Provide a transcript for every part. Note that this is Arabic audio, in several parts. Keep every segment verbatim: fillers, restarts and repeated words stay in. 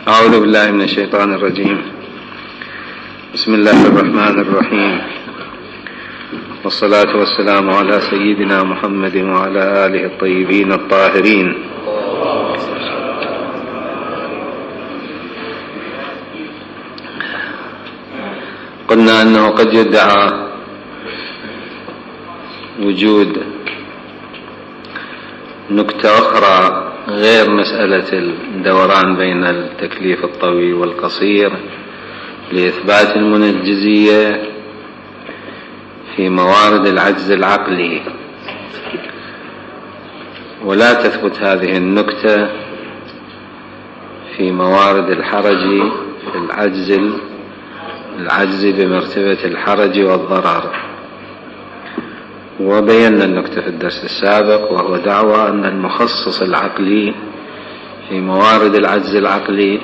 أعوذ بالله من الشيطان الرجيم. بسم الله الرحمن الرحيم، والصلاة والسلام على سيدنا محمد وعلى آله الطيبين الطاهرين. قلنا أنه قد يدعى وجود نكتة أخرى غير مسألة الدوران بين التكليف الطويل والقصير لإثبات المنجزية في موارد العجز العقلي، ولا تثبت هذه النكتة في موارد الحرج في العجز العجز بمرتبة الحرج والضرر. وبينا النكتة في الدرس السابق، وهو دعوى أن المخصص العقلي في موارد العجز العقلي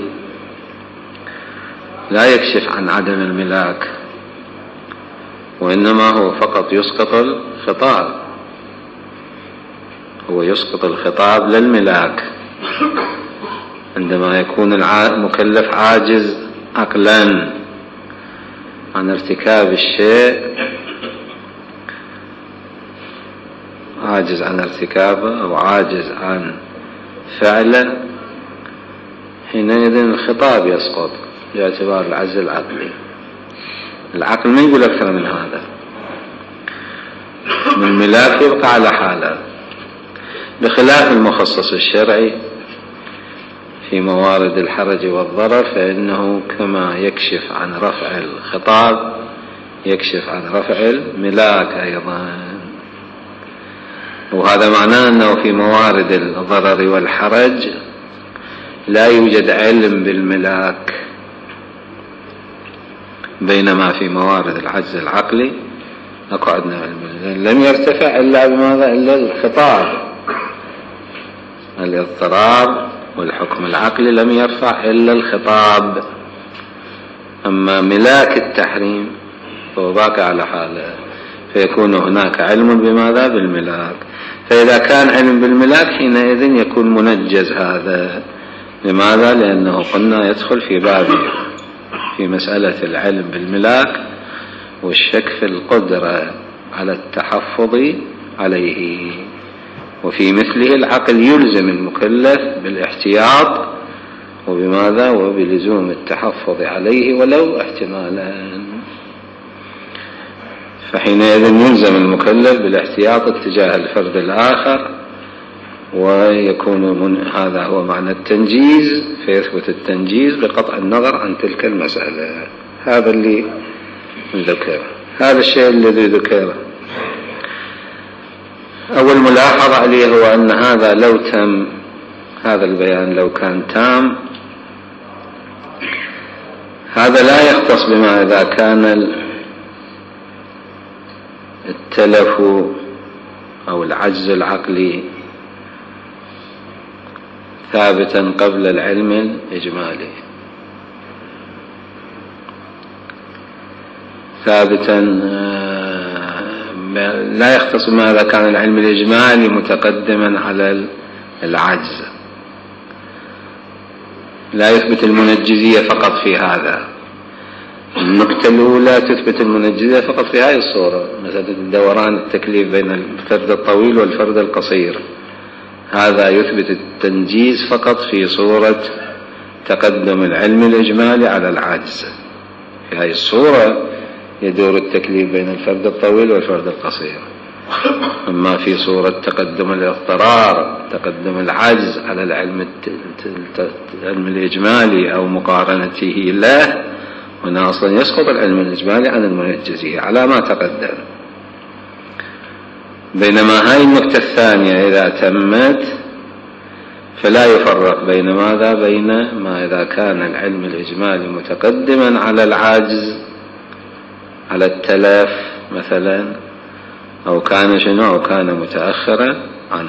لا يكشف عن عدم الملاك، وإنما هو فقط يسقط الخطاب، هو يسقط الخطاب للملاك عندما يكون المكلف عاجز عقلا عن ارتكاب الشيء، عاجز عن ارتكابه أو عاجز عن فعله، حينئذ الخطاب يسقط باعتبار العجز العقلي. العقل ما يقول أكثر من هذا، من الملاك يبقى على حاله، بخلاف المخصص الشرعي في موارد الحرج والضرر، فإنه كما يكشف عن رفع الخطاب يكشف عن رفع الملاك أيضا. وهذا معناه أنه في موارد الضرر والحرج لا يوجد علم بالملاك، بينما في موارد العجز العقلي أكو عندنا علم، لم يرتفع إلا بماذا؟ إلا الخطاب، الاضطرار والحكم العقلي لم يرفع إلا الخطاب. أما ملاك التحريم فهو باقي على حاله، فيكون هناك علم بماذا؟ بالملاك. فإذا كان علم بالملاك حينئذ يكون منجز هذا. لماذا؟ لأنه قلنا يدخل في بابه في مسألة العلم بالملاك والشك في القدرة على التحفظ عليه، وفي مثله العقل يلزم المكلف بالاحتياط وبماذا؟ وبلزوم التحفظ عليه ولو احتمالا. فحينئذ يلزم المكلف بالاحتياط اتجاه الفرد الآخر، ويكون من هذا هو معنى التنجيز، فيثبت التنجيز بقطع النظر عن تلك المسألة. هذا اللي ذكر، هذا الشيء الذي ذكر. أول ملاحظة عليه هو أن هذا لو تم، هذا البيان لو كان تام، هذا لا يختص بما إذا كان التلف أو العجز العقلي ثابتا قبل العلم الإجمالي، ثابتا لا يختص بما إذا كان العلم الإجمالي متقدما على العجز، لا يثبت المنجزية فقط في هذا. النقطة الأولى تثبت المنجزية فقط في هذه الصورة، مثلا الدوران التكليف بين الفرد الطويل والفرد القصير، هذا يثبت التنجيز فقط في صورة تقدم العلم الإجمالي على العجز. في هذه الصورة يدور التكليف بين الفرد الطويل والفرد القصير. أما في صورة تقدم الاضطرار، تقدم العجز على العلم العلم الإجمالي أو مقارنته له، هنا أصلا يسقط العلم الإجمالي عن المنجزية على ما تقدم. بينما هاي النقطة الثانية إذا تمت فلا يفرق بين ماذا؟ بين ما إذا كان العلم الإجمالي متقدما على العجز، على التلف مثلا، أو كان شنو؟ أو كان متأخرا عنه.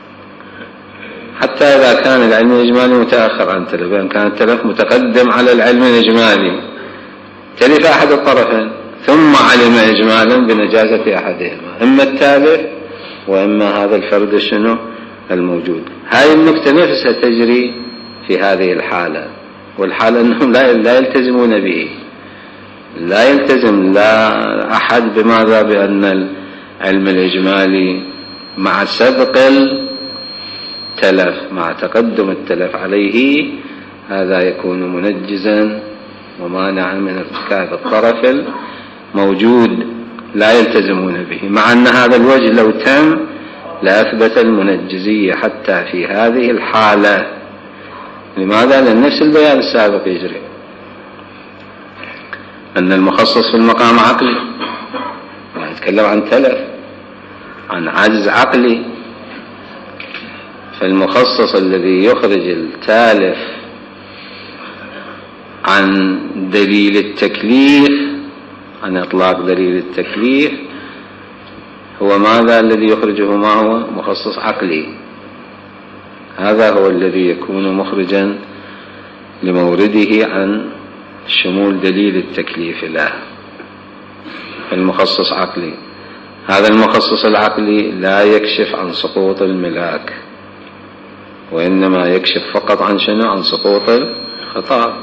حتى إذا كان العلم الإجمالي متأخر عن التلف، يعني كان التلف متقدم على العلم الإجمالي، تلف أحد الطرفين ثم علم إجمالا بنجازة أحدهما، إما التالف وإما هذا الفرد شنو؟ الموجود. هذه النقطة نفسها تجري في هذه الحالة، والحال أنهم لا يلتزمون به، لا يلتزم لا أحد بماذا؟ بأن العلم الإجمالي مع سبق التلف، مع تقدم التلف عليه، هذا يكون منجزا ومانعا من ارتكاب الطرف الموجود، لا يلتزمون به، مع أن هذا الوجه لو تم لأثبت المنجزية حتى في هذه الحالة. لماذا؟ لأن نفس البيان السابق يجري، أن المخصص في المقام عقلي، يتكلم عن تلف، عن عجز عقلي، فالمخصص الذي يخرج التالف عن دليل التكليف، عن إطلاق دليل التكليف، هو ماذا الذي يخرجه؟ ما هو؟ مخصص عقلي، هذا هو الذي يكون مخرجا لمورده عن شمول دليل التكليف له. المخصص عقلي، هذا المخصص العقلي لا يكشف عن سقوط الملاك، وإنما يكشف فقط عن شنو؟ عن سقوط الخطأ.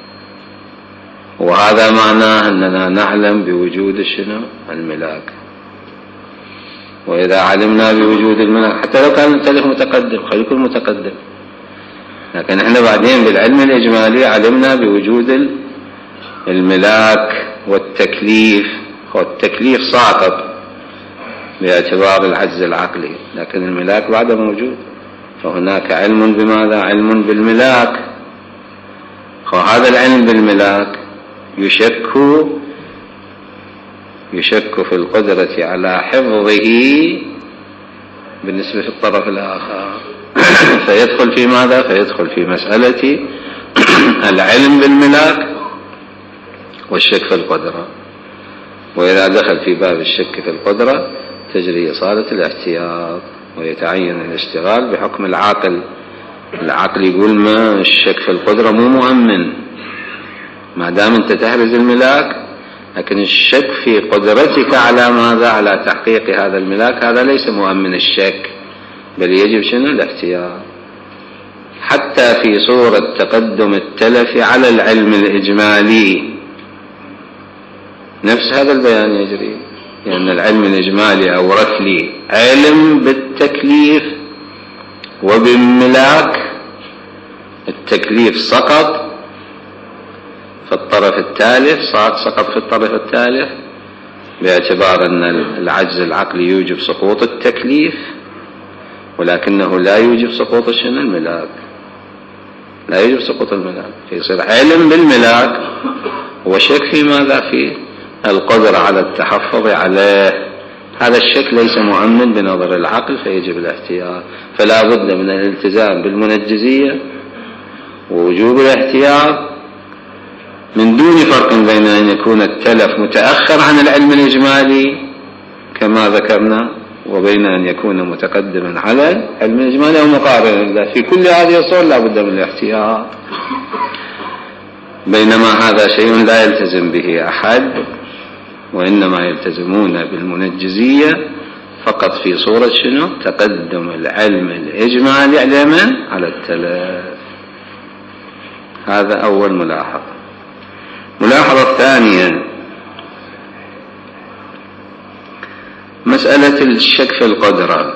وهذا معناه أننا نعلم بوجود شنو؟ الملاك. وإذا علمنا بوجود الملاك، حتى لو كان التلف متقدم، خلي يكون متقدم، لكن احنا بعدين بالعلم الإجمالي علمنا بوجود الملاك والتكليف، والتكليف ساقط باعتبار العجز العقلي، لكن الملاك بعده موجود، فهناك علم بماذا؟ علم بالملاك. وهذا العلم بالملاك يشك يشك في القدرة على حفظه بالنسبة للطرف الآخر فيدخل في ماذا؟ فيدخل في مسألة العلم بالملاك والشك في القدرة. وإذا دخل في باب الشك في القدرة تجري إصالة الاحتياط، ويتعين الاشتغال بحكم العاقل. العقل يقول ما الشك في القدرة مو مؤمن ما دام انت تحرز الملاك، لكن الشك في قدرتك على ماذا؟ على تحقيق هذا الملاك، هذا ليس مؤمن الشك، بل يجب شنو؟ الاحتياط. حتى في صورة تقدم التلف على العلم الإجمالي نفس هذا البيان يجري، لأن يعني العلم الإجمالي أورث لي علم بالتكليف وبالملاك، التكليف سقط في الطرف الثالث، سقط في الطرف الثالث باعتبار أن العجز العقلي يوجب سقوط التكليف، ولكنه لا يوجب سقوط شنو؟ الملاك، لا يوجب سقوط الملاك، فيصير علم بالملاك وشك في ماذا؟ في القدرة على التحفظ عليه. هذا الشك ليس مؤمن بنظر العقل، فيجب الاحتياط. فلا بد من الالتزام بالمنجزية ووجوب الاحتياط، من دون فرق بين أن يكون التلف متأخر عن العلم الإجمالي كما ذكرنا، وبين أن يكون متقدما على العلم الإجمالي أو مقارنا له. في كل هذه الصور لا بد من الاحتياط، بينما هذا شيء لا يلتزم به أحد، وإنما يلتزمون بالمنجزية فقط في صورة شنو؟ تقدم العلم الإجمالي على من؟ على التلف. هذا أول ملاحظة. ملاحظة ثانية، مسألة الشك في القدرة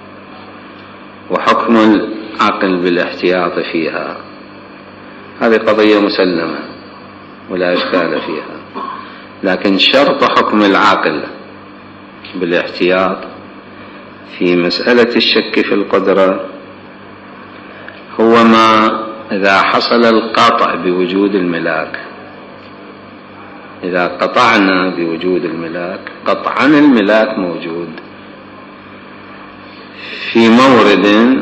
وحكم العقل بالاحتياط فيها، هذه قضية مسلمة ولا إشكال فيها، لكن شرط حكم العقل بالاحتياط في مسألة الشك في القدرة هو ما إذا حصل القطع بوجود الملاك. إذا قطعنا بوجود الملاك، قطعا الملاك موجود في مورد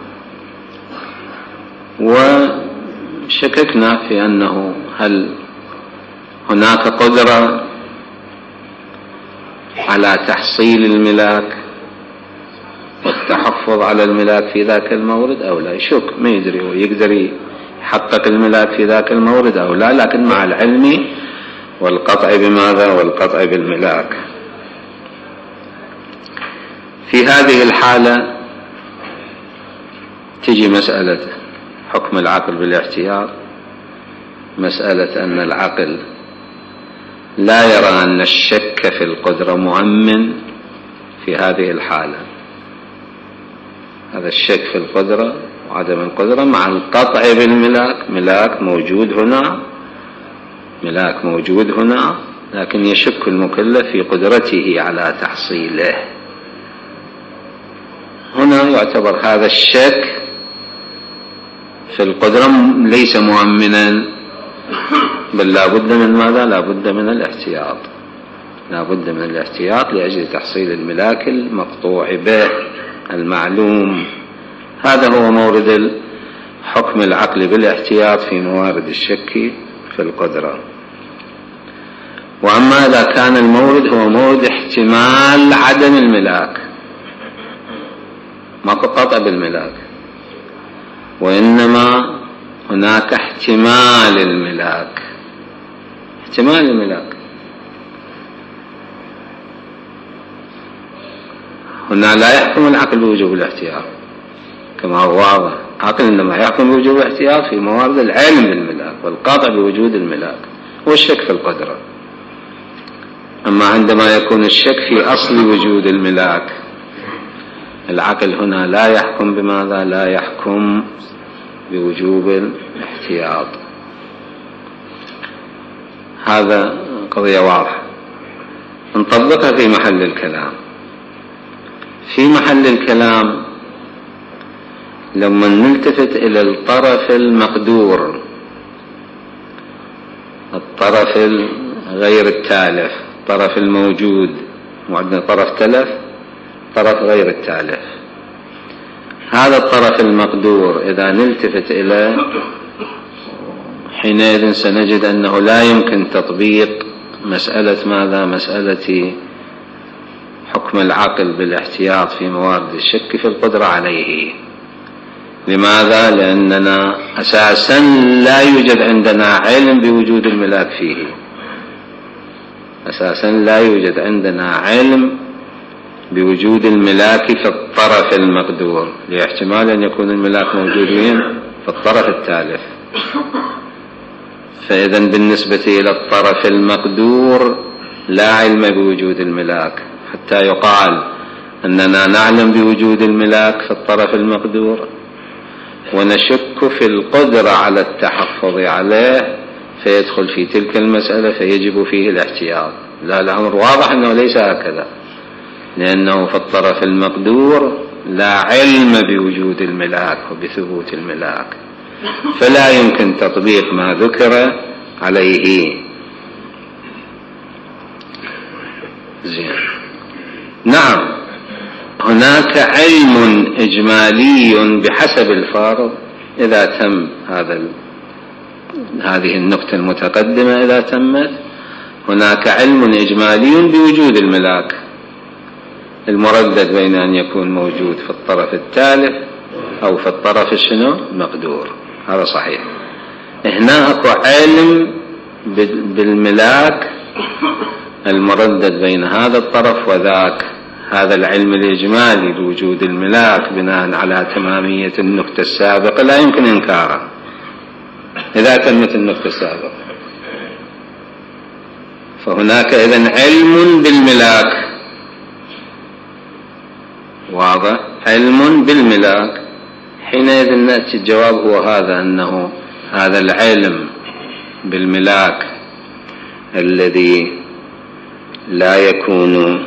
وشككنا في أنه هل هناك قدرة على تحصيل الملاك والتحفظ على الملاك في ذاك المورد أو لا، يشك ما يدري ويقدر يحقق الملاك في ذاك المورد أو لا، لكن مع العلم والقطع بماذا؟ والقطع بالملاك. في هذه الحالة تجي مسألة حكم العقل بالاحتياط مسألة أن العقل لا يرى أن الشك في القدرة مؤمن في هذه الحالة. هذا الشك في القدرة وعدم القدرة مع القطع بالملاك، ملاك موجود هنا، ملاك موجود هنا، لكن يشك المكلف في قدرته على تحصيله. هنا يعتبر هذا الشك في القدرة ليس مؤمنا، بل لا بد من ماذا؟ لا بد من الاحتياط، لا بد من الاحتياط لأجل تحصيل الملاك المقطوع به المعلوم. هذا هو مورد حكم العقل بالاحتياط في موارد الشك في القدرة. وأما إذا كان المورد هو مورد احتمال عدم الملاك، ما قطع بالملاك، وإنما هناك احتمال الملاك، احتمال الملاك، هنا لا يحكم العقل بوجوب الاحتياط كما هو واضح. العقل إنما يحكم بوجوب الاحتياط في موارد العلم بالملاك والقاطع بوجود الملاك والشك في القدرة. أما عندما يكون الشك في أصل وجود الملاك، العقل هنا لا يحكم بماذا؟ لا يحكم بوجوب الاحتياط. هذا قضية واضحة نطبقها في محل الكلام. في محل الكلام لما نلتفت إلى الطرف المقدور، الطرف غير التالف، الطرف الموجود، وعندنا طرف تلف، طرف غير التالف. هذا الطرف المقدور إذا نلتفت إلى حينئذ سنجد أنه لا يمكن تطبيق مسألة ماذا؟ مسألة حكم العقل بالاحتياط في موارد الشك في القدرة عليه. لماذا؟ لأننا أساسا لا يوجد عندنا علم بوجود الملاك فيه، أساسا لا يوجد عندنا علم بوجود الملاك في الطرف المقدور، لاحتمال أن يكون الملاك موجودين في الطرف التالف. فإذا بالنسبة إلى الطرف المقدور لا علم بوجود الملاك، حتى يقال أننا نعلم بوجود الملاك في الطرف المقدور ونشك في القدرة على التحفظ عليه، فيدخل في تلك المسألة فيجب فيه الاحتياط. لا، الأمر واضح أنه ليس هكذا، لأنه في الطرف المقدور لا علم بوجود الملاك وبثبوت الملاك، فلا يمكن تطبيق ما ذكر عليه. زين. نعم، هناك علم إجمالي بحسب الفارض إذا تم هذا هذه النقطة المتقدمة، إذا تمت هناك علم إجمالي بوجود الملاك المردد بين أن يكون موجود في الطرف التالف أو في الطرف الشنو المقدور. هذا صحيح. هنا أكو علم بالملاك المردد بين هذا الطرف وذاك. هذا العلم الإجمالي بوجود الملاك بناء على تمامية النقطة السابقة لا يمكن إنكاره إذا تمت النقطة السابقة. فهناك إذن علم بالملاك واضح، علم بالملاك. حينئذ نأتي الجواب هو هذا، أنه هذا العلم بالملاك الذي لا يكون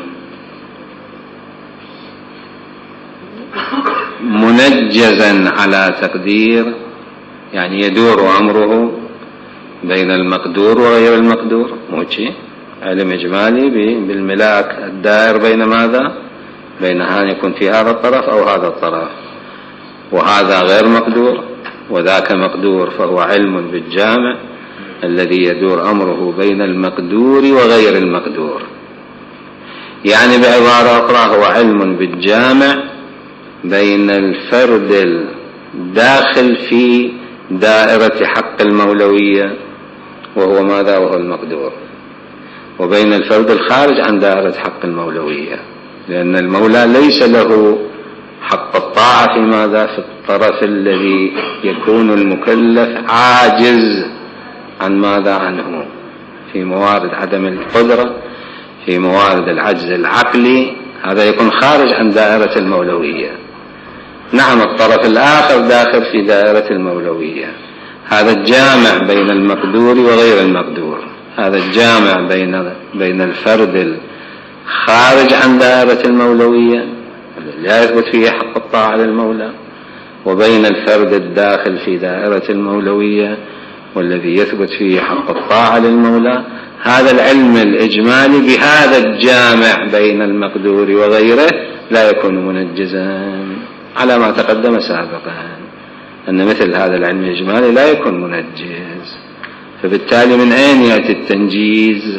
منجزا على تقدير، يعني يدور أمره بين المقدور وغير المقدور، موجي علم إجمالي بالملاك الدائر بين ماذا؟ بين أن يكون في هذا الطرف أو هذا الطرف، وهذا غير مقدور وذاك مقدور، فهو علم بالجامع الذي يدور أمره بين المقدور وغير المقدور. يعني بعبارة أخرى هو علم بالجامع بين الفرد الداخل في دائرة حق المولوية وهو ماذا؟ وهو المقدور، وبين الفرد الخارج عن دائرة حق المولوية، لأن المولى ليس له حق الطاعة في ماذا؟ في الطرف الذي يكون المكلف عاجز عن ماذا؟ عنه، في موارد عدم القدرة، في موارد العجز العقلي، هذا يكون خارج عن دائرة المولوية. نعم الطرف الآخر داخل في دائرة المولوية، هذا الجامع بين المقدور وغير المقدور، هذا الجامع بين بين الفرد الخارج عن دائرة المولوية لا يثبت فيه حق الطاعة للمولى، وبين الفرد الداخل في دائرة المولوية والذي يثبت فيه حق الطاعة للمولى. هذا العلم الإجمالي بهذا الجامع بين المقدور وغيره لا يكون منجزا على ما تقدم سابقا، أن مثل هذا العلم الإجمالي لا يكون منجز. فبالتالي من أين يأتي التنجيز؟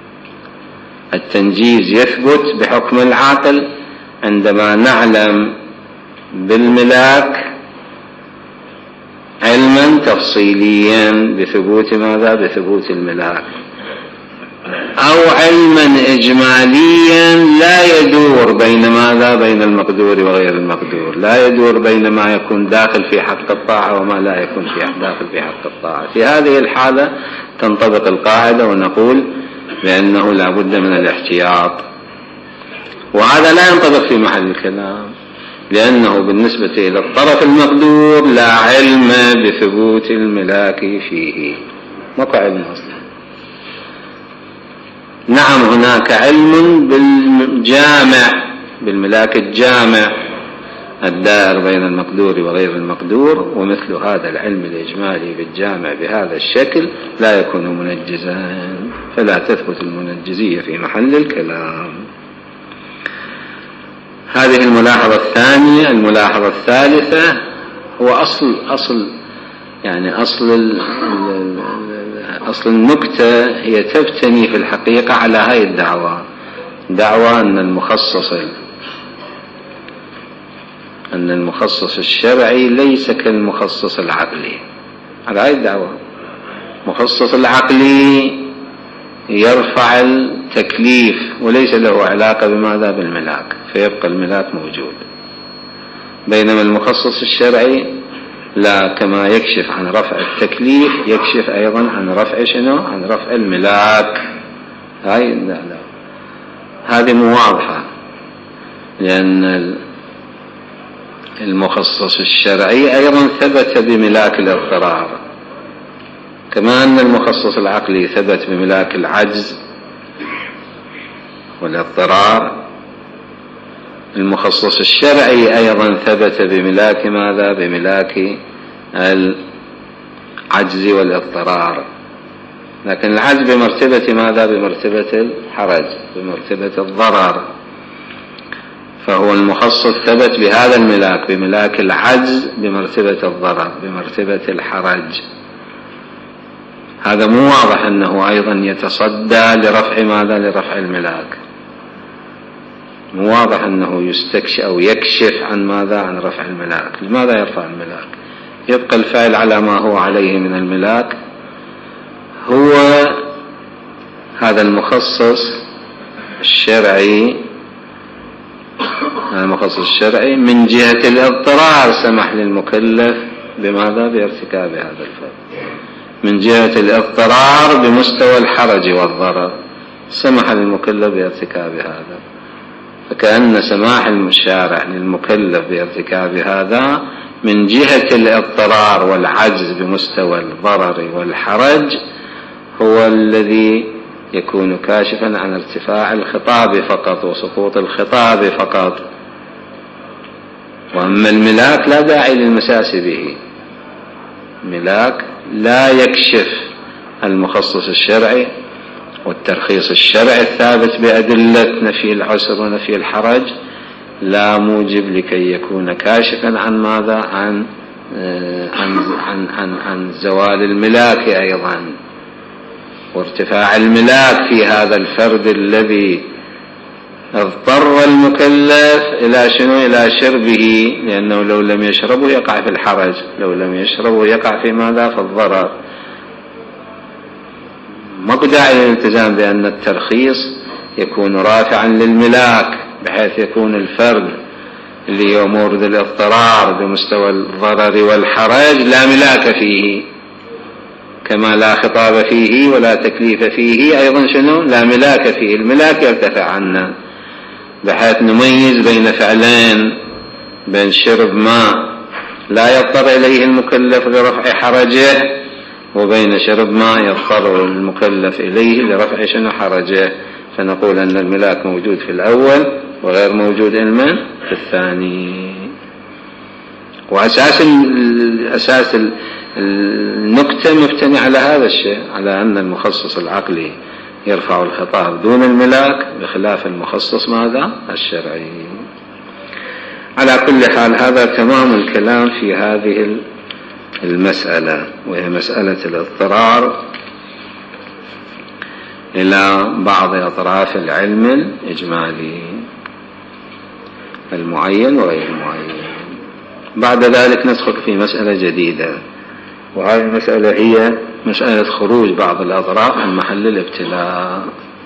التنجيز يثبت بحكم العقل عندما نعلم بالملاك علما تفصيليا بثبوت ماذا؟ بثبوت الملاك، أو علما إجماليا لا يدور بين ماذا؟ بين المقدور وغير المقدور، لا يدور بين ما يكون داخل في حق الطاعة وما لا يكون في داخل في حق الطاعة. في هذه الحالة تنطبق القاعدة ونقول بأنه لا بد من الاحتياط، وهذا لا ينطبق في محل الكلام، لأنه بالنسبة إلى الطرف المقدور لا علم بثبوت الملاك فيه، ماكو علم أصلا. نعم هناك علم بالجامع، بالملاك الجامع الدائر بين المقدور وغير المقدور، ومثل هذا العلم الإجمالي بالجامع بهذا الشكل لا يكون منجزا، فلا تثبت المنجزية في محل الكلام. هذه الملاحظة الثانية. الملاحظة الثالثة هو أصل أصل يعني أصل أصل النكتة هي تبتني في الحقيقة على هاي الدعوة، دعوة أن المخصص أن المخصص الشرعي ليس كالمخصص العقلي، على هاي الدعوة. المخصص العقلي يرفع التكليف وليس له علاقة بماذا؟ بالملاك، فيبقى الملاك موجود، بينما المخصص الشرعي لا، كما يكشف عن رفع التكليف يكشف أيضا عن رفع شنو؟ عن رفع الملاك. هاي لا لا هذه مو واضحة، لأن المخصص الشرعي أيضا ثبت بملاك الاضطرار، كما أن المخصص العقلي ثبت بملاك العجز والاضطرار، المخصص الشرعي أيضا ثبت بملاك ماذا؟ بملاك العجز والاضطرار، لكن العجز بمرتبة ماذا؟ بمرتبة الحرج، بمرتبة الضرر، فهو المخصص ثبت بهذا الملاك، بملاك العجز بمرتبة الضرر، بمرتبة الحرج. هذا مو واضح أنه أيضا يتصدى لرفع ماذا؟ لرفع الملاك، مو واضح أنه يستكشف أو يكشف عن ماذا؟ عن رفع الملاك. لماذا يرفع الملاك؟ يبقى الفاعل على ما هو عليه من الملاك، هو هذا المخصص الشرعي. هذا المخصص الشرعي من جهة الاضطرار سمح للمكلف بماذا؟ بارتكاب هذا الفعل، من جهة الاضطرار بمستوى الحرج والضرر سمح للمكلف بارتكاب هذا، فكأن سماح الشارع للمكلف بارتكاب هذا من جهة الاضطرار والعجز بمستوى الضرر والحرج هو الذي يكون كاشفا عن ارتفاع الخطاب فقط وسقوط الخطاب فقط. وأما الملاك لا داعي للمساس به، ملاك لا يكشف المخصص الشرعي والترخيص الشرعي الثابت بأدلة نفي العسر ونفي الحرج لا موجب لكي يكون كاشفا عن ماذا؟ عن عن عن عن, عن زوال الملاك أيضا وارتفاع الملاك في هذا الفرد الذي اضطر المكلف إلى شنو؟ إلى شربه، لأنه لو لم يشربه يقع في الحرج، لو لم يشربه يقع في ماذا؟ في الضرر. ما داعي للالتزام بأن الترخيص يكون رافعا للملاك بحيث يكون الفرد اللي هو مورد الاضطرار بمستوى الضرر والحرج لا ملاك فيه، كما لا خطاب فيه ولا تكليف فيه أيضا شنو؟ لا ملاك فيه، الملاك يرتفع عنا بحيث نميز بين فعلين، بين شرب ماء لا يضطر إليه المكلف لرفع حرجه، وبين شرب ماء يضطر المكلف إليه لرفع شنو حرجه، فنقول أن الملاك موجود في الأول وغير موجود علما في الثاني. وأساس أساس النكتة مبتني على هذا الشيء، على أن المخصص العقلي يرفع الخطاب دون الملاك بخلاف المخصص ماذا؟ الشرعي. على كل حال هذا تمام الكلام في هذه المسألة، وهي مسألة الاضطرار إلى بعض أطراف العلم الإجمالي المعين وغير المعين. بعد ذلك ندخل في مسألة جديدة، وهذه المسألة هي مسألة خروج بعض الأطراف عن محل الابتلاء.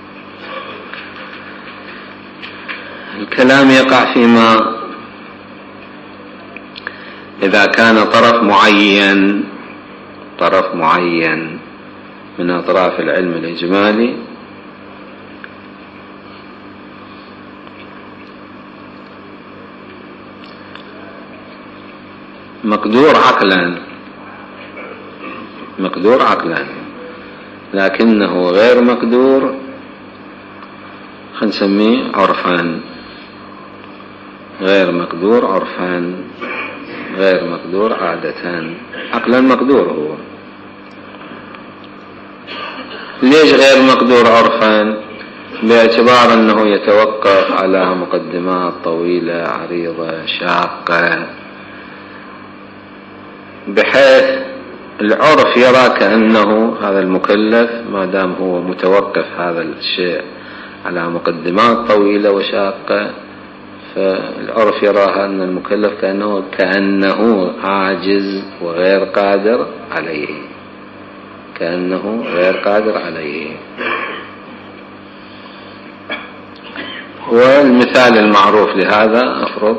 الكلام يقع فيما إذا كان طرف معين طرف معين من أطراف العلم الإجمالي مقدور عقلا مقدور عقلا لكنه غير مقدور، خلينا نسميه عرفا، غير مقدور عرفا، غير مقدور عادة. عقلا مقدور هو. ليش غير مقدور عرفا؟ باعتبار أنه يتوقف على مقدمات طويلة عريضة شاقة، بحيث العرف يرى كأنه هذا المكلف ما دام هو متوقف هذا الشيء على مقدمات طويلة وشاقة، فالعرف يراها أن المكلف كأنه كأنه عاجز وغير قادر عليه، كأنه غير قادر عليه. والمثال المعروف لهذا أفرض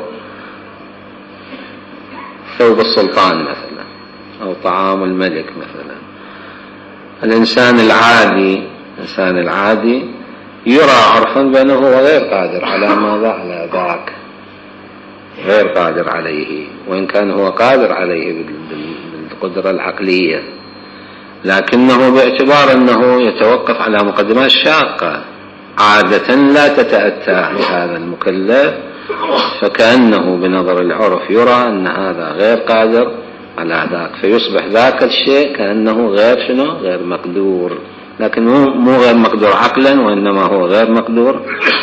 ثوب السلطان مثلا، أو طعام الملك مثلا. الإنسان العادي الإنسان العادي يرى عرفا بأنه هو غير قادر على ماذا؟ على ذاك، غير قادر عليه، وإن كان هو قادر عليه بالقدرة العقلية، لكنه باعتبار أنه يتوقف على مقدمات شاقة عادة لا تتأتى لهذا المكلف، فكأنه بنظر العرف يرى أن هذا غير قادر على ذاك، فيصبح ذاك الشيء كأنه غير شنو؟ غير مقدور، لكن مو غير مقدور عقلا، وإنما هو غير مقدور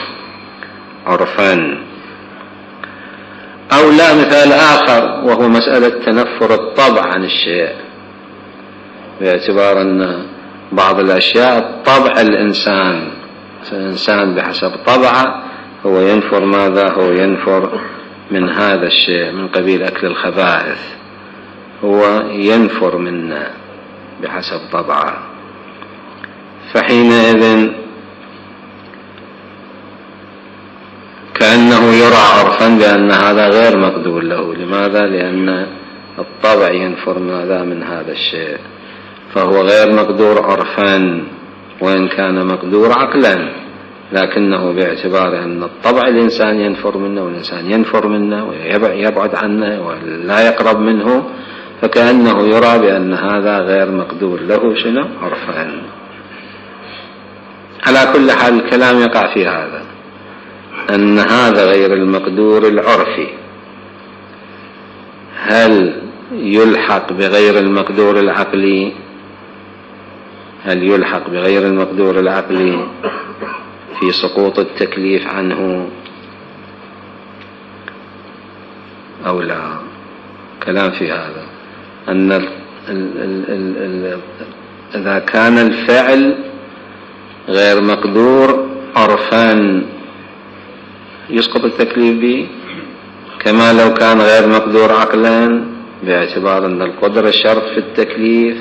عرفا. أو لا مثال آخر، وهو مسألة تنفر الطبع عن الشيء، باعتبار أن بعض الأشياء طبع الإنسان الإنسان بحسب طبعه هو ينفر ماذا؟ هو ينفر من هذا الشيء، من قبيل أكل الخبائث، هو ينفر منا بحسب طبعه. فحينئذ كأنه يرى عرفا بأن هذا غير مقدور له. لماذا؟ لأن الطبع ينفر ماذا؟ من هذا الشيء، فهو غير مقدور عرفا وإن كان مقدور عقلا، لكنه باعتبار أن الطبع الإنسان ينفر منه، والإنسان ينفر منه ويبعد عنه ولا يقرب منه، فكأنه يرى بأن هذا غير مقدور له شنو؟ عرفا. على كل حال الكلام يقع في هذا، أن هذا غير المقدور العرفي هل يلحق بغير المقدور العقلي؟ هل يلحق بغير المقدور العقلي في سقوط التكليف عنه أو لا؟ كلام في هذا، أن ال ال ال ال ال إذا كان الفعل غير مقدور عرفا يسقط التكليف به، كما لو كان غير مقدور عقلا، باعتبار أن القدرة شرط في التكليف.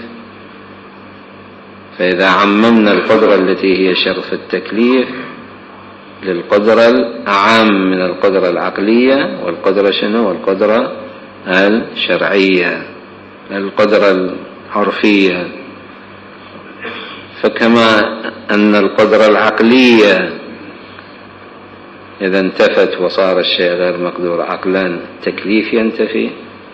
فإذا عممنا القدرة التي هي شرط في التكليف للقدرة الأعم من القدرة العقلية، والقدرة شنو؟ والقدرة الشرعية، القدرة العرفية، فكما أن القدرة العقلية إذا انتفت وصار الشيء غير مقدور عقلا التكليف ينتفي،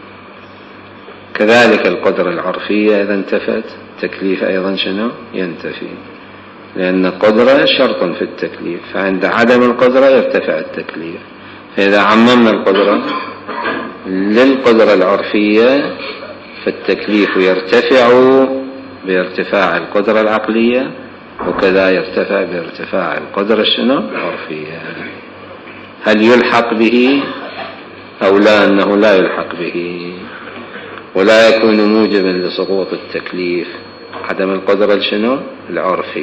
كذلك القدرة العرفية إذا انتفت التكليف أيضا شنو ينتفي، لأن القدرة شرط في التكليف، فعند عدم القدرة يرتفع التكليف. فإذا عممنا القدرة للقدرة العرفية فالتكليف يرتفع بارتفاع القدرة العقلية، وكذا يرتفع بارتفاع القدرة شنو العرفية. هل يلحق به أو لا؟ أنه لا يلحق به، ولا يكون موجبا لسقوط التكليف عدم القدرة الشنو العرفي.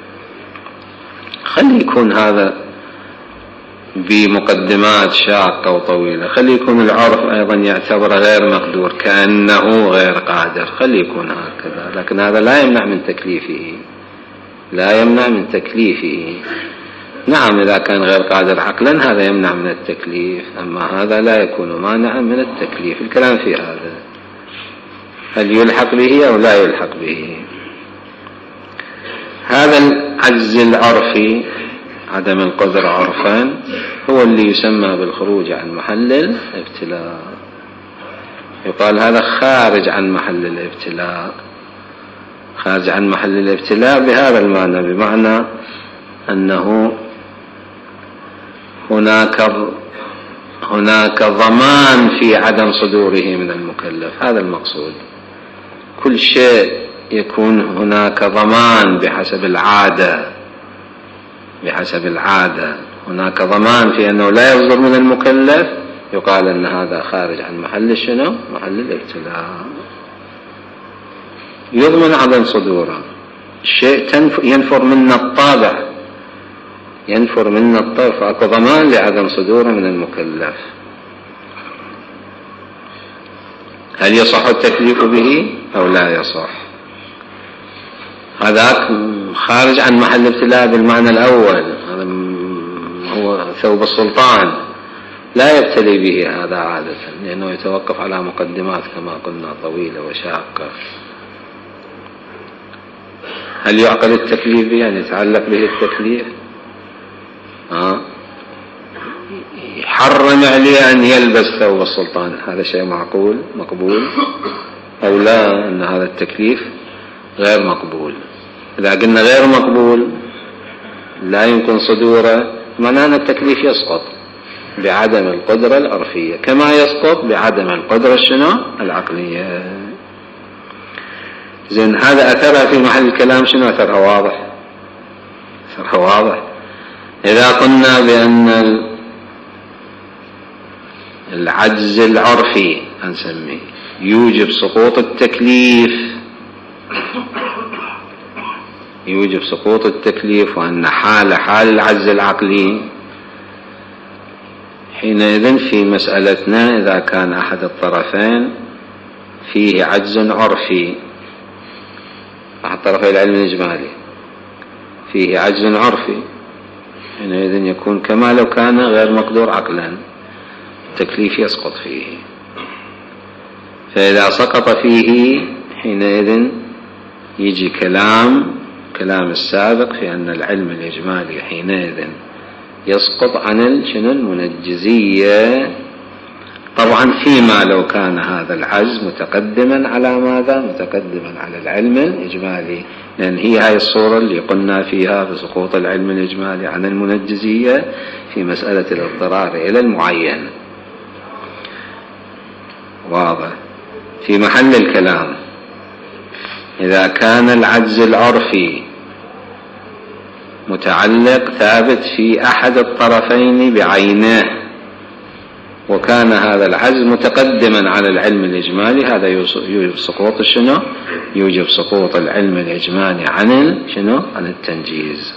خلي يكون هذا بمقدمات شاقة وطويلة، خلي يكون العرف أيضا يعتبر غير مقدور كأنه غير قادر، خلي يكون هكذا، لكن هذا لا يمنع من تكليفه، لا يمنع من تكليفه. نعم إذا كان غير قادر عقلا هذا يمنع من التكليف، أما هذا لا يكون مانعا من التكليف. الكلام في هذا هل يلحق به أو لا يلحق به. هذا العجز العرفي عدم القدرة عرفان هو اللي يسمى بالخروج عن محل الابتلاء، يقال هذا خارج عن محل الابتلاء. خارج عن محل الابتلاء بهذا المعنى، بمعنى أنه هناك هناك ضمان في عدم صدوره من المكلف، هذا المقصود. كل شيء يكون هناك ضمان بحسب العادة، بحسب العادة هناك ضمان في أنه لا يصدر من المكلف، يقال أن هذا خارج عن محل شنو محل الابتلاء. يضمن عدم صدوره، الشيء ينفر منا الطابع، ينفر منا الطابع، فأكو ضمان لعدم صدوره من المكلف. هل يصح التكليف به أو لا يصح؟ هذاك خارج عن محل ابتلاء بالمعنى الأول، هذا هو ثوب السلطان لا يبتلي به هذا عادة، لأنه يتوقف على مقدمات كما قلنا طويلة وشاقة. هل يعقل التكليف به؟ يعني يتعلق به التكليف؟ ها؟ يحرم عليه أن يلبس ثوب السلطان، هذا شيء معقول مقبول أو لا؟ أن هذا التكليف غير مقبول. إذا قلنا غير مقبول لا يمكن صدوره، معناه أن التكليف يسقط بعدم القدرة العرفية كما يسقط بعدم القدرة شنو العقلية. زين، هذا أثرها في محل الكلام شنو؟ أثرها واضح، أثرها واضح. إذا قلنا بأن العجز العرفي هنسميه يوجب سقوط التكليف، يوجب سقوط التكليف، وأن حال حال العجز العقلي، حينئذ في مسألتنا إذا كان أحد الطرفين فيه عجز عرفي، أحد طرفي العلم الإجمالي فيه عجز عرفي، حينئذ يكون كما لو كان غير مقدور عقلا، التكليف يسقط فيه. فإذا سقط فيه حينئذ يجي كلام كلام السابق في أن العلم الإجمالي حينئذ يسقط عن شنو المنجزية، طبعا فيما لو كان هذا العجز متقدما على ماذا؟ متقدما على العلم الإجمالي، لأن هي هاي الصورة اللي قلنا فيها بسقوط العلم الإجمالي عن المنجزية في مسألة الاضطرار إلى المعين. واضح؟ في محل الكلام إذا كان العجز العرفي متعلق ثابت في أحد الطرفين بعينه، وكان هذا العجز متقدما على العلم الإجمالي، هذا يوجب سقوط شنو؟ يوجب سقوط العلم الإجمالي عن شنو؟ عن التنجيز.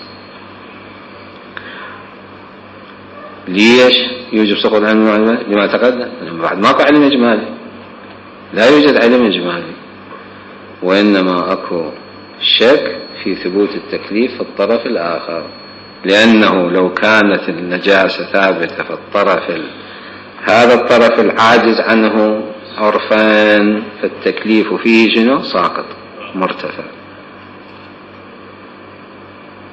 ليش يوجب سقوط العلم الإجمالي؟ لما تقدم، بعد ماكو علم إجمالي، لا يوجد علم إجمالي، وإنما أكو شك في ثبوت التكليف في الطرف الآخر، لأنه لو كانت النجاسة ثابتة في الطرف هذا الطرف العاجز عنه عرفان، فالتكليف فيه شنو؟ ساقط مرتفع.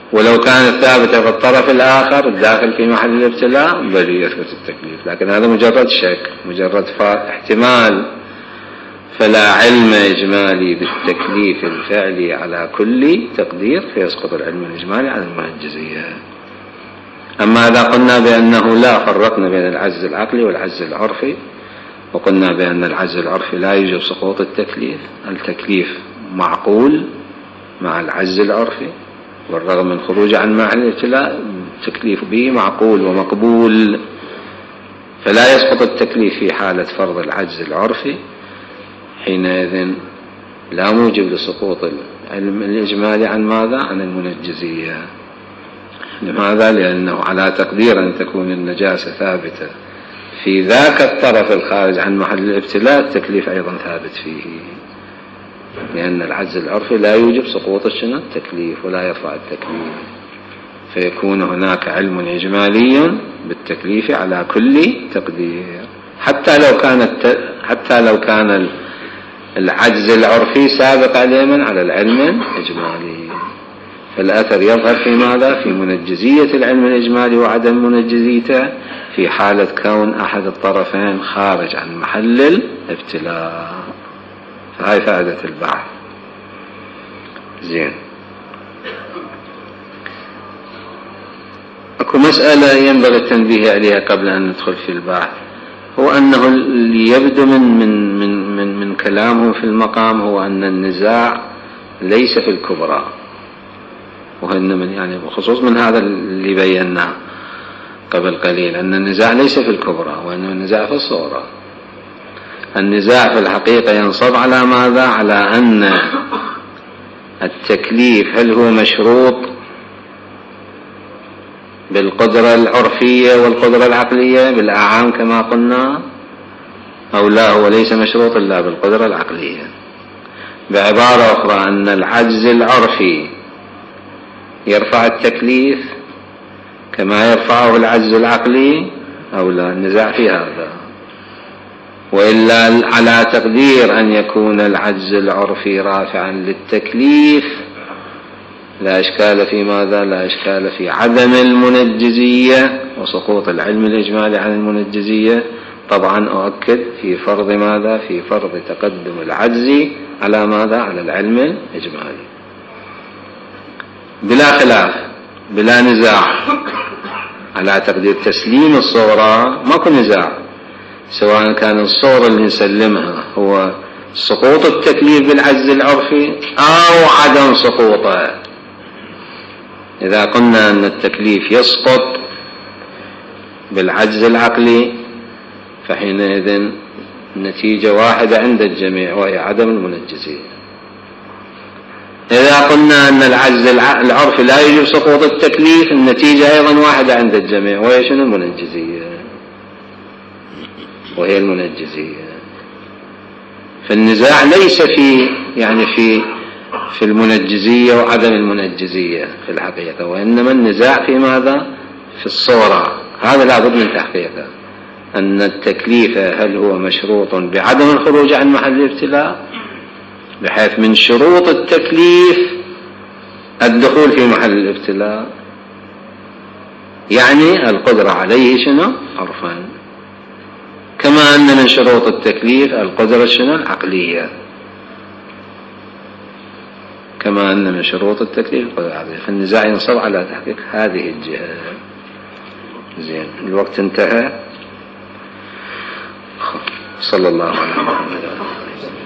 ولو كانت ثابتة في الطرف الآخر الداخل في محل الابتلاء بل يثبت التكليف، لكن هذا مجرد شك، مجرد احتمال. فلا علم إجمالي بالتكليف الفعلي على كل تقدير فيسقط العلم الإجمالي عن المنجزية. أما إذا قلنا بأنه لا، فرقنا بين العجز العقلي والعجز العرفي، وقلنا بأن العجز العرفي لا يوجب سقوط التكليف، التكليف معقول مع العجز العرفي، والرغم من خروجه عن محل الابتلاء التكليف به معقول ومقبول، فلا يسقط التكليف في حالة فرض العجز العرفي. حينئذ لا موجب لسقوط العلم الإجمالي عن ماذا؟ عن المنجزية. لماذا؟ لأنه على تقدير أن تكون النجاسة ثابتة في ذاك الطرف الخارج عن محل الابتلاء التكليف أيضا ثابت فيه، لأن العجز العرفي لا يوجب سقوط الشنو؟ التكليف، ولا يرفع التكليف، فيكون هناك علم إجمالي بالتكليف على كل تقدير، حتى لو كانت حتى لو كان العجز العرفي سابق علما على العلم الإجمالي. فالأثر يظهر في ماذا؟ في منجزية العلم الإجمالي وعدم منجزيته في حالة كون أحد الطرفين خارج عن محل الابتلاء. فهاي فائدة البحث. زين، اكو مسألة ينبغي التنبيه عليها قبل أن ندخل في البحث، هو أنه اللي يبدو من من من من, من كلامه في المقام هو أن النزاع ليس في الكبرى، وإن من يعني بخصوص من هذا اللي بيناه قبل قليل أن النزاع ليس في الكبرى، وأن النزاع في الصغرى. النزاع في الحقيقة ينصب على ماذا؟ على أن التكليف هل هو مشروط بالقدرة العرفية والقدرة العقلية بالأعام كما قلنا، أو لا هو ليس مشروط إلا بالقدرة العقلية. بعبارة أخرى أن العجز العرفي يرفع التكليف كما يرفعه العجز العقلي أو لا، النزاع في هذا. وإلا على تقدير أن يكون العجز العرفي رافعا للتكليف لا إشكال في ماذا؟ لا إشكال في عدم المنجزية وسقوط العلم الإجمالي عن المنجزية. طبعا أؤكد في فرض ماذا؟ في فرض تقدم العجز على ماذا؟ على العلم الإجمالي بلا خلاف بلا نزاع. على تقدير تسليم الصورة ماكو نزاع، سواء كان الصورة اللي نسلمها هو سقوط التكليف بالعجز العرفي أو عدم سقوطه. إذا قلنا أن التكليف يسقط بالعجز العقلي فحينئذ النتيجة واحدة عند الجميع وهي عدم المنجزية. إذا قلنا أن العجز العرفي لا يجب سقوط التكليف النتيجة أيضا واحدة عند الجميع وهي شنو؟ المنجزية، وهي المنجزية. فالنزاع ليس في يعني في في المنجزية وعدم المنجزية في الحقيقة، وإنما النزاع في ماذا؟ في الصورة. هذا لابد من تحقيقه، أن التكليف هل هو مشروط بعدم الخروج عن محل الابتلاء، بحيث من شروط التكليف الدخول في محل الابتلاء، يعني القدرة عليه شنو؟ عرفا. كما أن من شروط التكليف القدرة شنو؟ العقلية. كما أن من شروط التكليف القدرة العقلية. فالنزاع ينصب على تحقيق هذه الجهة. زين، الوقت انتهى. صلى الله عليه وسلم.